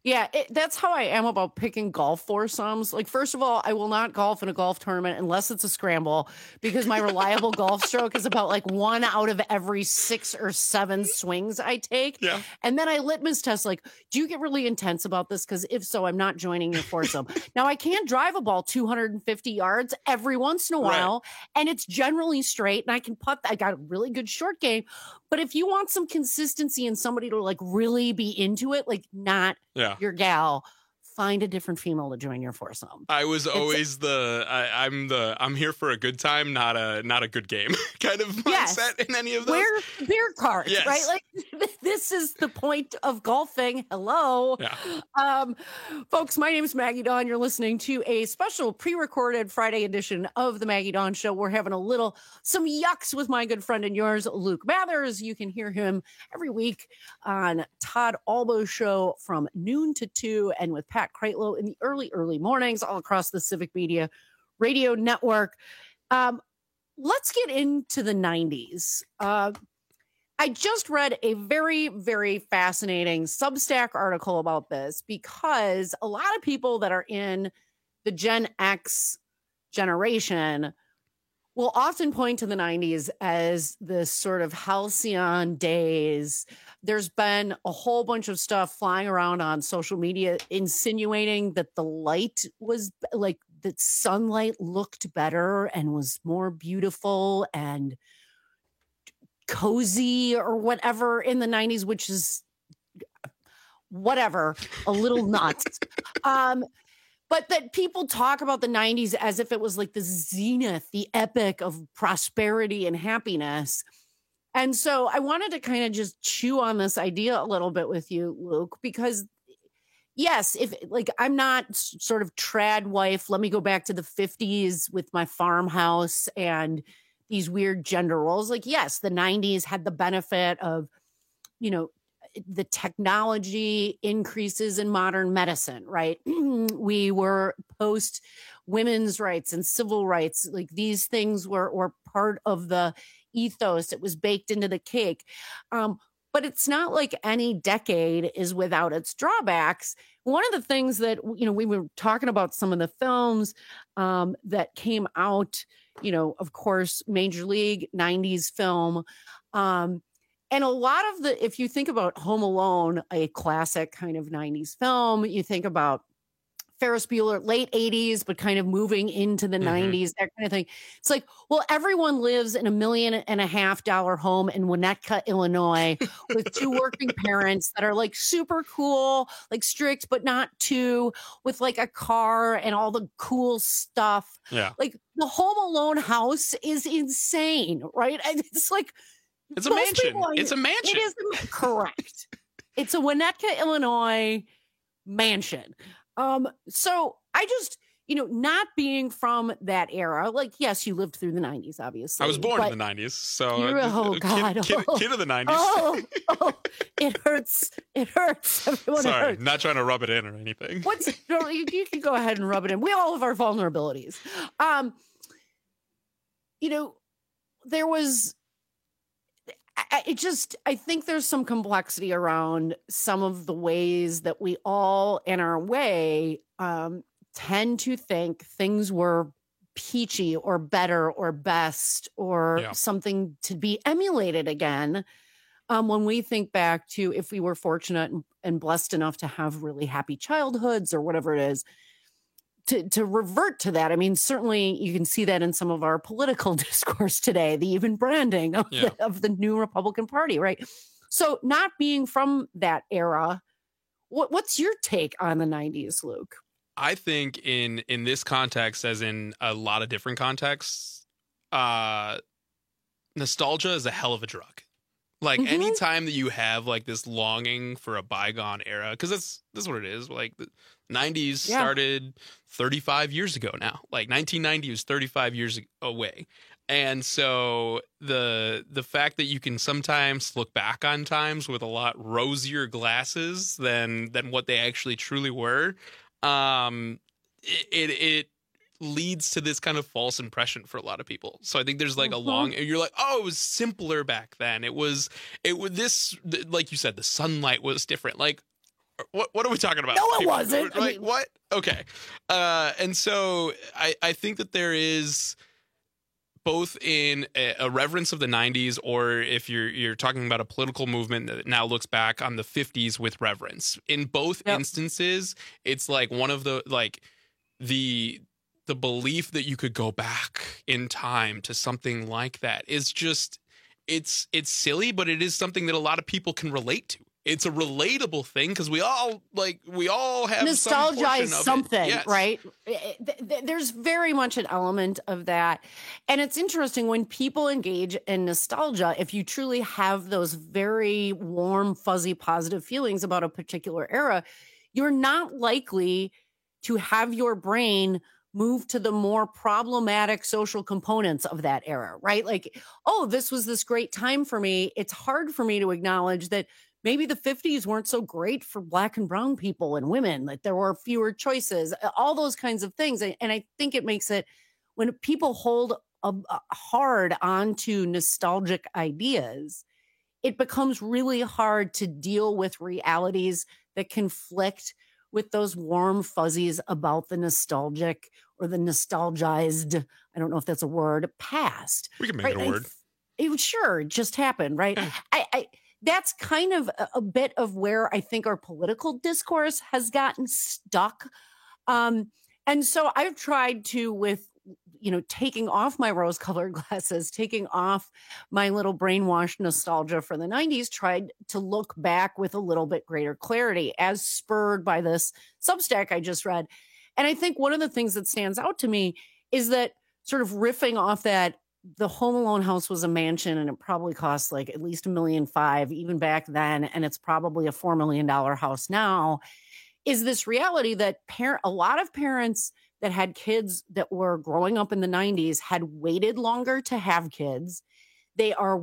Yeah, that's how I am about picking golf foursomes. Like, first of all, I will not golf in a golf tournament unless it's a scramble because my reliable golf stroke is about like 1 out of every 6 or 7 swings I take. Yeah. And then I litmus test, like, do you get really intense about this? Because if so, I'm not joining your foursome. Now, I can drive a ball 250 yards every once in a while, and it's generally straight, and I can putt. I got a really good short game. But if you want some consistency and somebody to like really be into it, like not your gal, find a different female to join your foursome. I was always I'm here for a good time, not a good game kind of mindset in any of those. Wear beer cards, right? Like this is the point of golfing. Hello. Yeah. Folks, my name is Maggie Dawn. You're listening to a special pre-recorded Friday edition of the Maggie Dawn Show. We're having some yucks with my good friend and yours, Luke Mathers. You can hear him every week on Todd Albo's show from noon to 2 and with Pat Kreitlow in the early mornings all across the Civic Media Radio Network. Let's get into the 90s. I just read a very, very fascinating Substack article about this because a lot of people that are in the Gen X generation will often point to the 90s as this sort of halcyon days. There's been a whole bunch of stuff flying around on social media insinuating that the light was like that sunlight looked better and was more beautiful and cozy or whatever in the 90s, which is whatever, a little nuts. But that people talk about the 90s as if it was like the zenith, the epic of prosperity and happiness. And so I wanted to kind of just chew on this idea a little bit with you, Luke, because yes, if like I'm not sort of trad wife, let me go back to the 50s with my farmhouse and these weird gender roles. Like, yes, the 90s had the benefit of, you know, the technology increases in modern medicine, right? We were post women's rights and civil rights. Like these things were part of the ethos. It was baked into the cake. But it's not like any decade is without its drawbacks. One of the things that, you know, we were talking about some of the films that came out, you know, of course, Major League 90s film. And a lot of if you think about Home Alone, a classic kind of 90s film, you think about Ferris Bueller, late 80s, but kind of moving into the 90s, that kind of thing. It's like, well, everyone lives in $1.5 million home in Winnetka, Illinois, with 2 working parents that are like super cool, like strict, but not too, with like a car and all the cool stuff. Yeah. Like the Home Alone house is insane, right? It's like, it's a mansion. It's a mansion. It is correct. It's a Winnetka, Illinois mansion. So I just, you know, not being from that era, like, yes, you lived through the 90s, obviously. I was born in the 90s, so oh God, kid of the 90s. Oh, it hurts. It hurts. Everyone, sorry, it hurts. Not trying to rub it in or anything. You can go ahead and rub it in. We all have our vulnerabilities. You know, there was. I think there's some complexity around some of the ways that we all, in our way, tend to think things were peachy or better or best or something to be emulated again. When we think back to if we were fortunate and blessed enough to have really happy childhoods or whatever it is, to revert to that. I mean, certainly you can see that in some of our political discourse today, the even branding of the new Republican Party, right? So not being from that era, what's your take on the 90s, Luke? I think in this context, as in a lot of different contexts, nostalgia is a hell of a drug. Like anytime that you have like this longing for a bygone era, because this is what it is. Like the 90s started 35 years ago now. Like 1990 was 35 years away. And so the fact that you can sometimes look back on times with a lot rosier glasses than what they actually truly were, it leads to this kind of false impression for a lot of people. So I think there's like you're like, oh, it was simpler back then. It was this, like you said, the sunlight was different. Like What are we talking about? No, it wasn't. Like, what? Okay. And so I think that there is both in a reverence of the 90s, or if you're talking about a political movement that now looks back on the 50s with reverence. In both instances, it's like one of the, like, the belief that you could go back in time to something like that is just, it's silly, but it is something that a lot of people can relate to. It's a relatable thing because we all have nostalgize something, yes. Right? There's very much an element of that. And it's interesting when people engage in nostalgia, if you truly have those very warm, fuzzy, positive feelings about a particular era, you're not likely to have your brain move to the more problematic social components of that era, right? Like, oh, this was this great time for me. It's hard for me to acknowledge that maybe the 50s weren't so great for Black and brown people and women, that there were fewer choices, all those kinds of things. And I think it makes it, when people hold hard onto nostalgic ideas, it becomes really hard to deal with realities that conflict with those warm fuzzies about the nostalgic or the nostalgized, I don't know if that's a word, past. We can make it a word. Sure, it just happened, right? Yeah. That's kind of a bit of where I think our political discourse has gotten stuck. And so I've tried to, with, taking off my rose-colored glasses, taking off my little brainwashed nostalgia for the 90s, tried to look back with a little bit greater clarity, as spurred by this Substack I just read. And I think one of the things that stands out to me is that, sort of riffing off that, the Home Alone house was a mansion and it probably cost like at least $1.5 million even back then. And it's probably a $4 million house now, is this reality that a lot of parents that had kids that were growing up in the 90s had waited longer to have kids. They were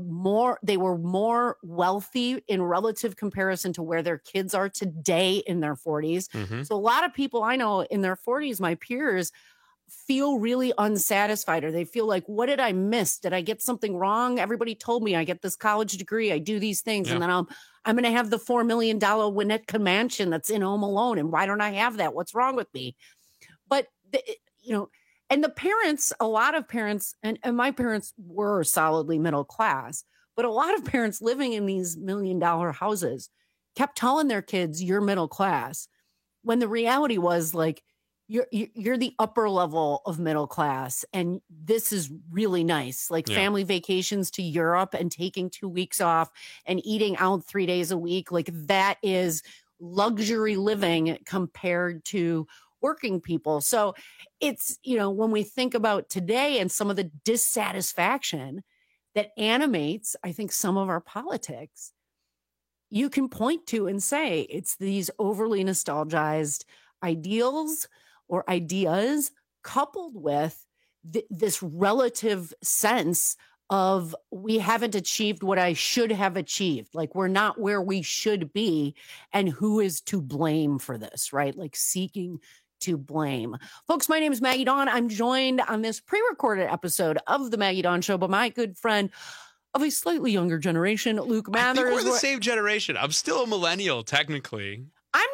more wealthy in relative comparison to where their kids are today in their 40s. Mm-hmm. So a lot of people I know in their 40s, my peers, feel really unsatisfied, or they feel like, what did I miss? Did I get something wrong? Everybody told me I get this college degree, I do these things, and then I'm going to have the $4 million Winnetka mansion that's in Home Alone. And why don't I have that? What's wrong with me? But, and the parents, a lot of parents, and my parents were solidly middle class, but a lot of parents living in these $1 million houses kept telling their kids, you're middle class, when the reality was like, you're the upper level of middle class, and this is really nice. Like family vacations to Europe and taking 2 weeks off and eating out 3 days a week. Like that is luxury living compared to working people. So it's, when we think about today and some of the dissatisfaction that animates, I think, some of our politics, you can point to and say it's these overly nostalgized ideals or ideas coupled with this relative sense of we haven't achieved what I should have achieved. Like we're not where we should be, and who is to blame for this, right? Like seeking to blame. Folks, my name is Maggie Dawn. I'm joined on this pre-recorded episode of the Maggie Dawn Show by my good friend of a slightly younger generation, Luke Mathers. I think we're the same generation. I'm still a millennial, technically.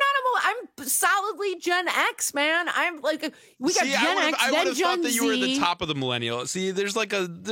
I'm solidly Gen X, man. I'm like, we got Gen X, I would have thought that you were Z. the top of the millennial. See, there's a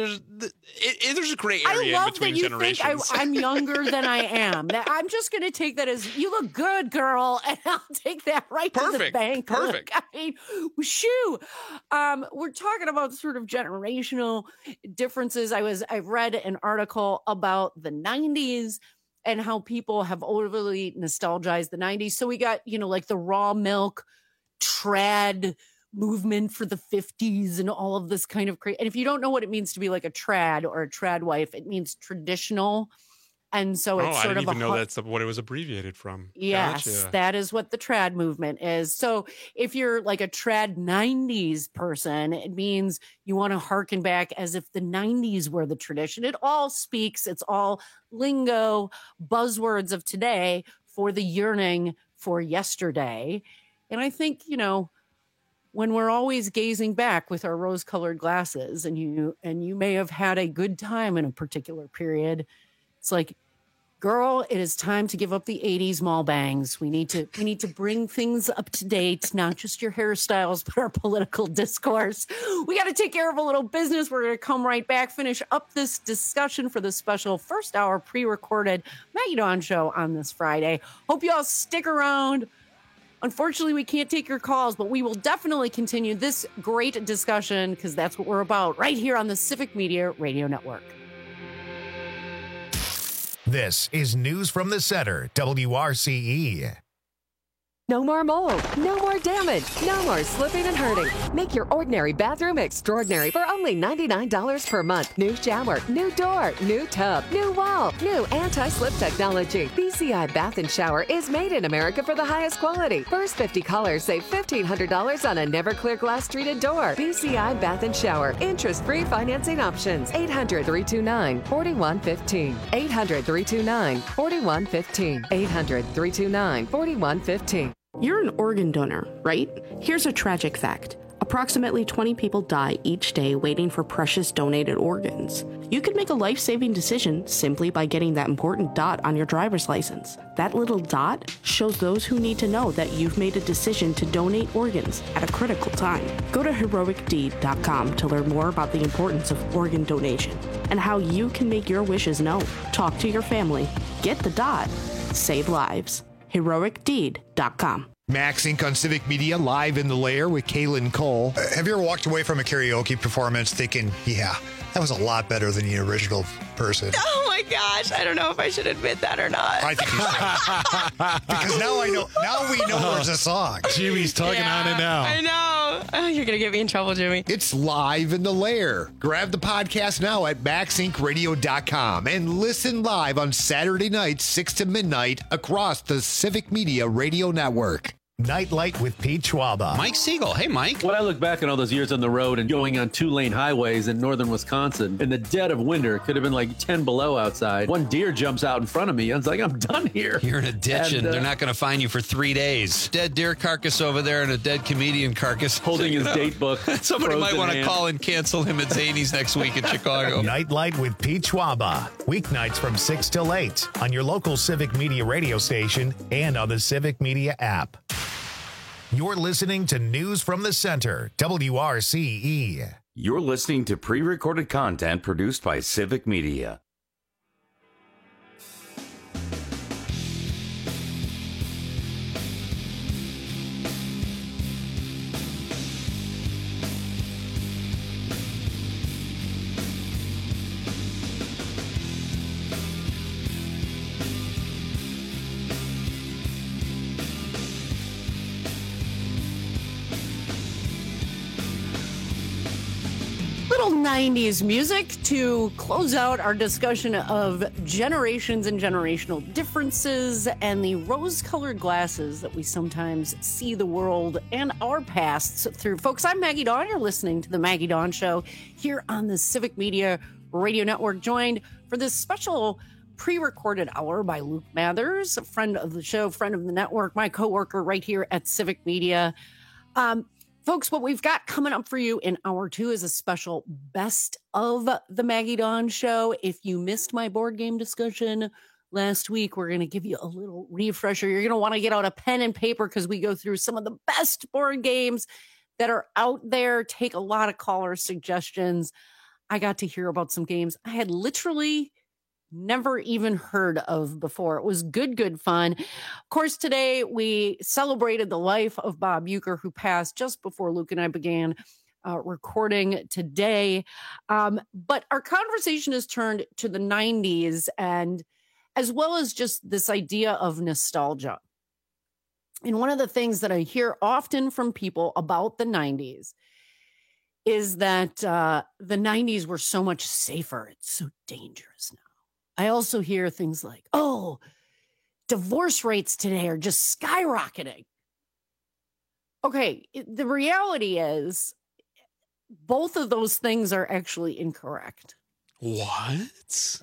gray area in between generations. I love that you think I'm younger than I am. I'm just going to take that as, you look good, girl, and I'll take that right to the bank. Perfect. Look, I mean, shoo. We're talking about sort of generational differences. I read an article about the 90s and how people have overly nostalgized the 90s. So we got, like the raw milk trad movement for the 50s and all of this kind of crazy. And if you don't know what it means to be like a trad or a trad wife, it means traditional. And so it's sort of I didn't even know that's what it was abbreviated from. Yes, gotcha. That is what the trad movement is. So if you're like a trad 90s person, it means you want to harken back as if the 90s were the tradition. It all speaks, it's all lingo, buzzwords of today for the yearning for yesterday. And I think, when we're always gazing back with our rose-colored glasses and you may have had a good time in a particular period, it's like, Girl, it is time to give up the 80s mall bangs. We need to bring things up to date, not just your hairstyles, but our political discourse. We got to take care of a little business. We're going to come right back, finish up this discussion for the special first hour pre-recorded Maggie Dawn show on this Friday. Hope you all stick around. Unfortunately, we can't take your calls, but we will definitely continue this great discussion because that's what we're about right here on the Civic Media Radio Network. This is News from the Center, WRCE. No more mold, no more damage, no more slipping and hurting. Make your ordinary bathroom extraordinary for only $99 per month. New shower, new door, new tub, new wall, new anti-slip technology. BCI Bath and Shower is made in America for the highest quality. First 50 callers save $1,500 on a Never-Clear glass treated door. BCI Bath and Shower. Interest-free financing options. 800-329-4115. 800-329-4115. 800-329-4115. You're an organ donor, right? Here's a tragic fact. Approximately 20 people die each day waiting for precious donated organs. You could make a life-saving decision simply by getting that important dot on your driver's license. That little dot shows those who need to know that you've made a decision to donate organs at a critical time. Go to heroicdeed.com to learn more about the importance of organ donation and how you can make your wishes known. Talk to your family. Get the dot. Save lives. heroicdeed.com. Max Inc. on Civic Media, live in the lair with Kaylin Cole. Have you ever walked away from a karaoke performance thinking, yeah, that was a lot better than the original person? Oh my gosh, I don't know if I should admit that or not. I think you should. Because now we know there's a song. Jimmy's talking on it now. I know. Oh, you're going to get me in trouble, Jimmy. It's live in the lair. Grab the podcast now at maxincradio.com and listen live on Saturday nights, 6 to midnight across the Civic Media Radio Network. Nightlight with Pete Schwaba. Mike Siegel. Hey, Mike. When I look back on all those years on the road and going on 2-lane highways in northern Wisconsin, in the dead of winter, it could have been like 10 below outside. One deer jumps out in front of me. I was like, I'm done here. You're in a ditch and they're not going to find you for 3 days. Dead deer carcass over there and a dead comedian carcass. Holding his date book. Somebody might want to call and cancel him at Zany's next week in Chicago. Nightlight with Pete Schwaba. Weeknights from 6 till 8 on your local Civic Media radio station and on the Civic Media app. You're listening to News from the Center, WRCE. You're listening to pre-recorded content produced by Civic Media. Little 90s music to close out our discussion of generations and generational differences and the rose-colored glasses that we sometimes see the world and our pasts through. Folks, I'm Maggie Dawn. You're listening to The Maggie Dawn Show here on the Civic Media Radio Network, joined for this special pre-recorded hour by Luke Mathers, a friend of the show, friend of the network, my coworker right here at Civic Media. Folks, what we've got coming up for you in hour 2 is a special best of the Maggie Dawn Show. If you missed my board game discussion last week, we're going to give you a little refresher. You're going to want to get out a pen and paper because we go through some of the best board games that are out there. Take a lot of caller suggestions. I got to hear about some games I had literally never even heard of before. It was good fun. Of course, today we celebrated the life of Bob Uecker, who passed just before Luke and I began recording today. But our conversation has turned to the 90s, and as well as just this idea of nostalgia. And one of the things that I hear often from people about the 90s is that the 90s were so much safer. It's so dangerous now. I also hear things like, oh, divorce rates today are just skyrocketing. Okay, the reality is both of those things are actually incorrect. What?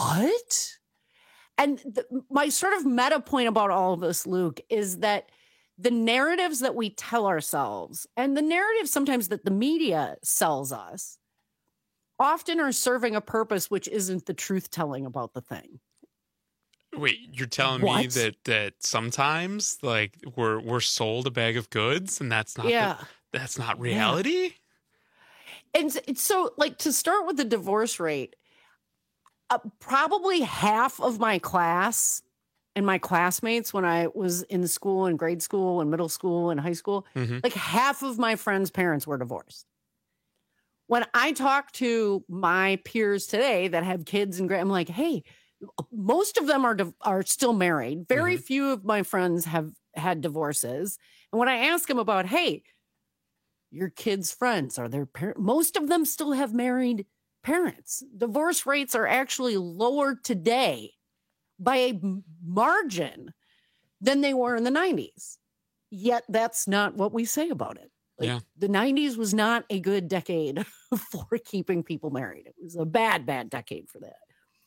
And my sort of meta point about all of this, Luke, is that the narratives that we tell ourselves and the narratives sometimes that the media sells us often are serving a purpose which isn't the truth telling about the thing. Wait, you're telling me that sometimes like we're sold a bag of goods and that's not that's not reality? Yeah. And so like to start with the divorce rate, probably half of my class and my classmates when I was in school and grade school and middle school and high school, like half of my friends' parents were divorced. When I talk to my peers today that have kids and I'm like, hey, most of them are still married. Very few of my friends have had divorces. And when I ask them about, hey, your kids' friends, are their parents? Most of them still have married parents. Divorce rates are actually lower today by a margin than they were in the 90s. Yet that's not what we say about it. Like, the 90s was not a good decade for keeping people married. It was a bad decade for that.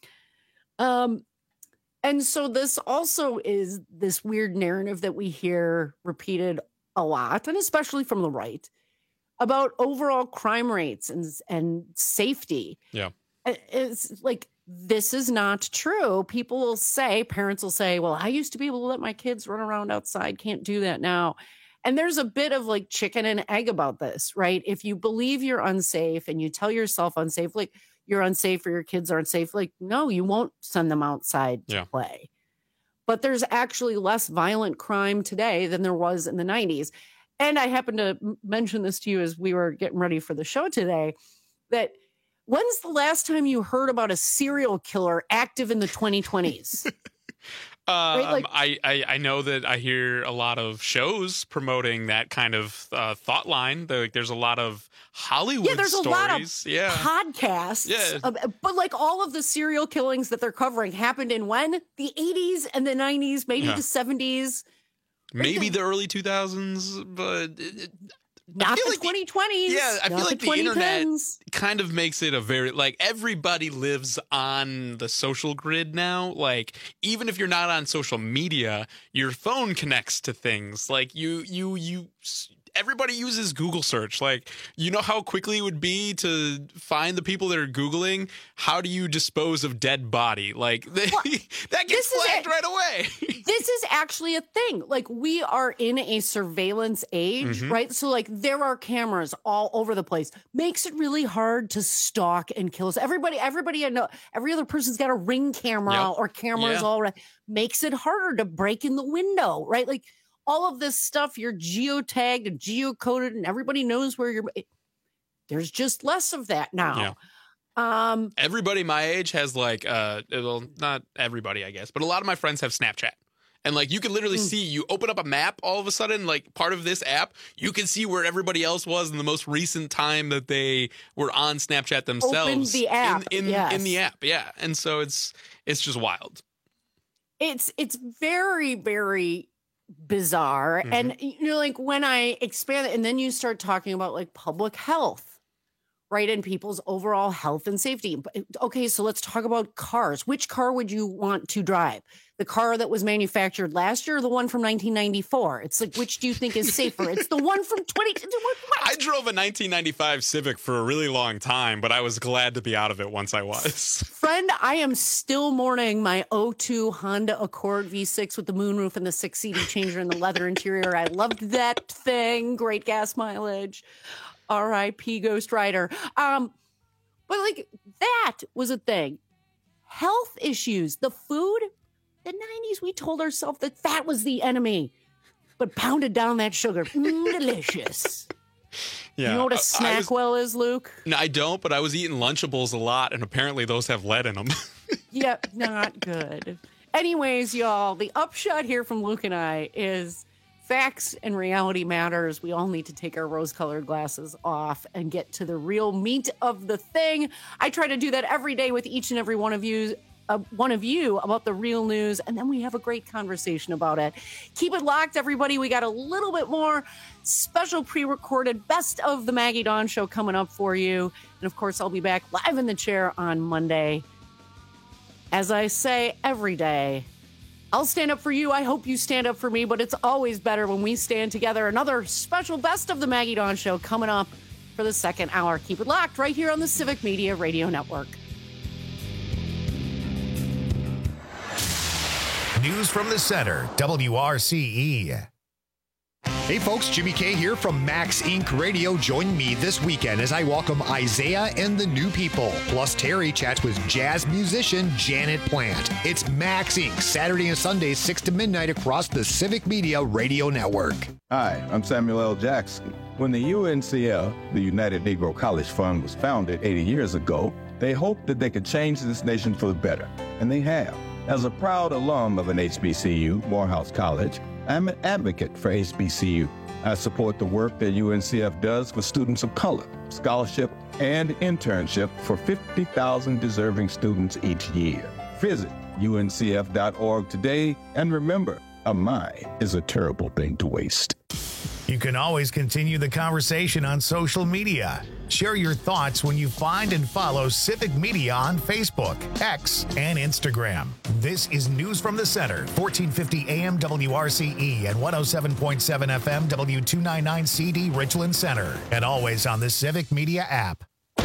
And so this also is this weird narrative that we hear repeated a lot, and especially from the right, about overall crime rates and safety. Yeah. It's like, this is not true. Parents will say, well, I used to be able to let my kids run around outside. Can't do that now. And there's a bit of like chicken and egg about this, right? If you believe you're unsafe and you tell yourself unsafe, like you're unsafe or your kids aren't safe, like, no, you won't send them outside to play. But there's actually less violent crime today than there was in the 90s. And I happened to mention this to you as we were getting ready for the show today, that when's the last time you heard about a serial killer active in the 2020s? Right? Like, I know that I hear a lot of shows promoting that kind of thought line. There's a lot of Hollywood there's stories. A lot of podcasts. Yeah. But like all of the serial killings that they're covering happened in when? The 80s and the 90s, maybe the 70s. Maybe the early 2000s, but... Not the 2020s. I feel like the 2010s. internet kind of makes it a very, like, everybody lives on the social grid now. Like, even if you're not on social media, your phone connects to things. Like, everybody uses Google search. Like, you know how quickly it would be to find the people that are Googling, how do you dispose of dead body? Like, that gets flagged right away. This is actually a thing. Like, we are in a surveillance age, right? So, like, there are cameras all over the place. Makes it really hard to stalk and kill us. Everybody I know, every other person's got a Ring camera or cameras all around. Makes it harder to break in the window, right? Like, all of this stuff, you're geotagged and geocoded and everybody knows where you're. There's just less of that now. Yeah. Everybody my age has like, well, not everybody, I guess, but a lot of my friends have Snapchat. And like, you can literally see, you open up a map all of a sudden, like part of this app, you can see where everybody else was in the most recent time that they were on Snapchat themselves. Open the app. In the app. Yeah. And so it's just wild. It's very, very bizarre. And you know, like when I expand it and then you start talking about like public health, right? And people's overall health and safety. Okay, so let's talk about cars. Which car would you want to drive? The car that was manufactured last year or the one from 1994? It's like, which do you think is safer? It's the one from 20. I drove a 1995 Civic for a really long time, but I was glad to be out of it once I was. Friend, I am still mourning my 02 Honda Accord V6 with the moonroof and the 6 CD changer and the leather interior. I loved that thing. Great gas mileage. R.I.P. Ghost Rider. But like that was a thing. Health issues, the food. The 90s, we told ourselves that fat was the enemy, but pounded down that sugar. Delicious. Yeah. You know what a Snackwell is, Luke? No, I don't, but I was eating Lunchables a lot, and apparently those have lead in them. Yep, not good. Anyways, y'all, the upshot here from Luke and I is facts and reality matters. We all need to take our rose-colored glasses off and get to the real meat of the thing. I try to do that every day with each and every one of you about the real news, and then we have a great conversation about it. Keep it locked, everybody. We got a little bit more special pre-recorded Best of the Maggie Dawn Show coming up for you. And of course, I'll be back live in the chair on Monday. As I say every day, I'll stand up for you. I hope you stand up for me, but it's always better when we stand together. Another special Best of the Maggie Dawn Show coming up for the second hour. Keep it locked right here on the Civic Media Radio Network. News from the Center, WRCE. Hey folks, Jimmy K here from Max Inc. Radio. Join me this weekend as I welcome Isaiah and the New People. Plus Terry chats with jazz musician Janet Plant. It's Max Inc. Saturday and Sunday, 6 to midnight across the Civic Media Radio Network. Hi, I'm Samuel L. Jackson. When the UNCF, the United Negro College Fund, was founded 80 years ago, they hoped that they could change this nation for the better, and they have. As a proud alum of an HBCU, Morehouse College, I'm an advocate for HBCU. I support the work that UNCF does for students of color, scholarship, and internship for 50,000 deserving students each year. Visit uncf.org today, and remember, a mind is a terrible thing to waste. You can always continue the conversation on social media. Share your thoughts when you find and follow Civic Media on Facebook, X, and Instagram. This is News from the Center, 1450 AM WRCE and 107.7 FM W299 CD Richland Center, and always on the Civic Media app.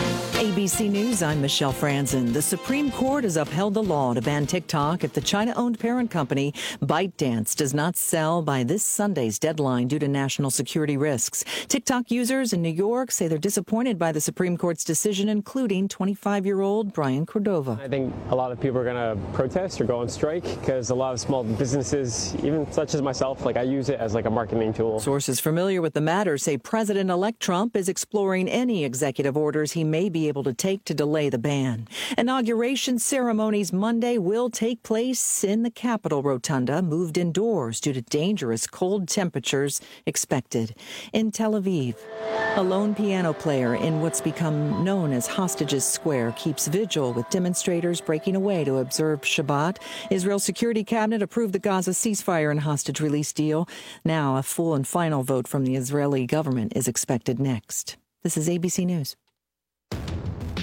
ABC News, I'm Michelle Franzen. The Supreme Court has upheld the law to ban TikTok if the China-owned parent company ByteDance does not sell by this Sunday's deadline due to national security risks. TikTok users in New York say they're disappointed by the Supreme Court's decision, including 25-year-old Brian Cordova. I think a lot of people are going to protest or go on strike because a lot of small businesses, even such as myself, I use it as a marketing tool. Sources familiar with the matter say President-elect Trump is exploring any executive orders he may be able to take to delay the ban. Inauguration ceremonies Monday will take place in the Capitol Rotunda, moved indoors due to dangerous cold temperatures expected. In Tel Aviv, a lone piano player in what's become known as Hostages Square keeps vigil with demonstrators breaking away to observe Shabbat. Israel's Security Cabinet approved the Gaza ceasefire and hostage release deal. Now, a full and final vote from the Israeli government is expected next. This is ABC News.